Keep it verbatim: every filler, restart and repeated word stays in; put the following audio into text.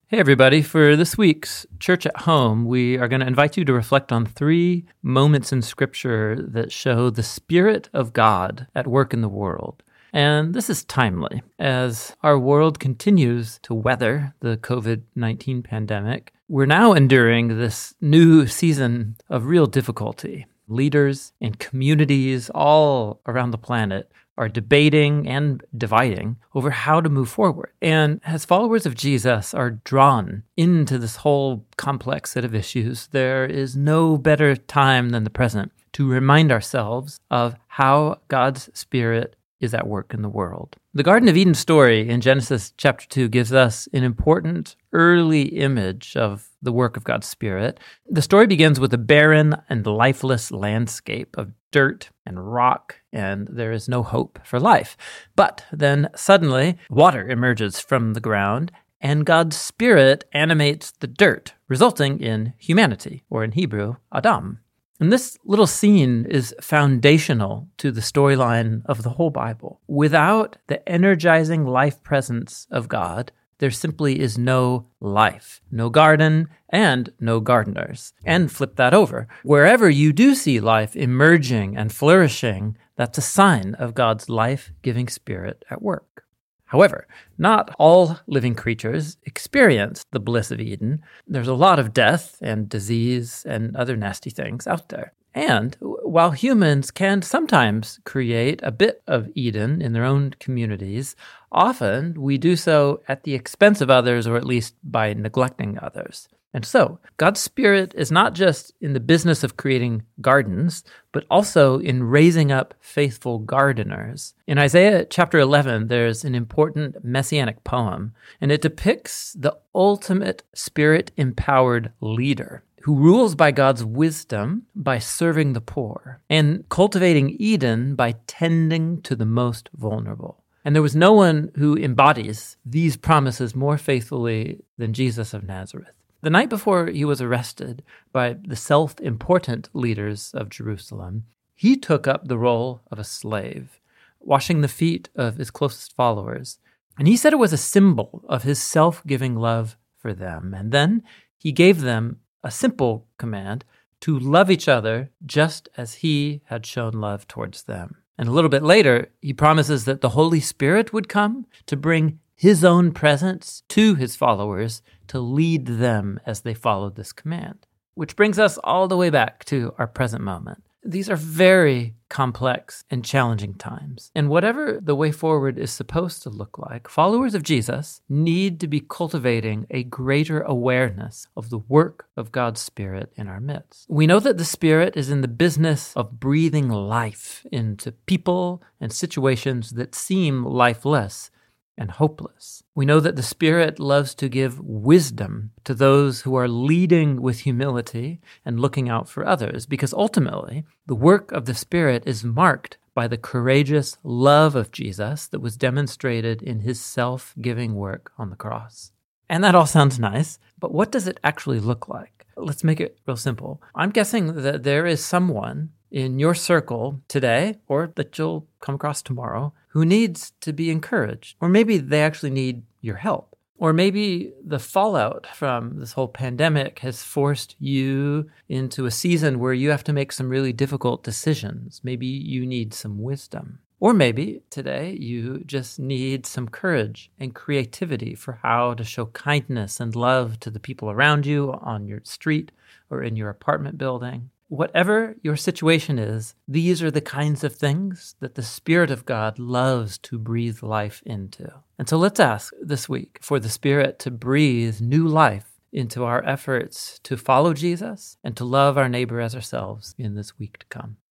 Hey, everybody. For this week's Church at Home, we are going to invite you to reflect on three moments in Scripture that show the Spirit of God at work in the world. And this is timely. As our world continues to weather the covid nineteen pandemic, we're now enduring this new season of real difficulty. Leaders and communities all around the planet are debating and dividing over how to move forward. And as followers of Jesus are drawn into this whole complex set of issues, there is no better time than the present to remind ourselves of how God's Spirit is at work in the world. The Garden of Eden story in Genesis chapter two gives us an important early image of the work of God's Spirit. The story begins with a barren and lifeless landscape of dirt and rock, and there is no hope for life. But then suddenly, water emerges from the ground, and God's Spirit animates the dirt, resulting in humanity, or in Hebrew, Adam. And this little scene is foundational to the storyline of the whole Bible. Without the energizing life presence of God, there simply is no life, no garden, and no gardeners. And flip that over. Wherever you do see life emerging and flourishing, that's a sign of God's life-giving Spirit at work. However, not all living creatures experience the bliss of Eden. There's a lot of death and disease and other nasty things out there. And while humans can sometimes create a bit of Eden in their own communities, often we do so at the expense of others, or at least by neglecting others. And so, God's Spirit is not just in the business of creating gardens, but also in raising up faithful gardeners. In Isaiah chapter eleven, there's an important messianic poem, and it depicts the ultimate Spirit-empowered leader who rules by God's wisdom by serving the poor and cultivating Eden by tending to the most vulnerable. And there was no one who embodies these promises more faithfully than Jesus of Nazareth. The night before he was arrested by the self-important leaders of Jerusalem, he took up the role of a slave, washing the feet of his closest followers. And he said it was a symbol of his self-giving love for them. And then he gave them a simple command to love each other just as he had shown love towards them. And a little bit later, he promises that the Holy Spirit would come to bring his own presence to his followers to lead them as they followed this command. Which brings us all the way back to our present moment. These are very complex and challenging times. And whatever the way forward is supposed to look like, followers of Jesus need to be cultivating a greater awareness of the work of God's Spirit in our midst. We know that the Spirit is in the business of breathing life into people and situations that seem lifeless and hopeless. We know that the Spirit loves to give wisdom to those who are leading with humility and looking out for others, because ultimately, the work of the Spirit is marked by the courageous love of Jesus that was demonstrated in his self-giving work on the cross. And that all sounds nice, but what does it actually look like? Let's make it real simple. I'm guessing that there is someone in your circle today, or that you'll come across tomorrow, who needs to be encouraged. Or maybe they actually need your help. Or maybe the fallout from this whole pandemic has forced you into a season where you have to make some really difficult decisions. Maybe you need some wisdom. Or maybe today you just need some courage and creativity for how to show kindness and love to the people around you on your street or in your apartment building. Whatever your situation is, these are the kinds of things that the Spirit of God loves to breathe life into. And so let's ask this week for the Spirit to breathe new life into our efforts to follow Jesus and to love our neighbor as ourselves in this week to come.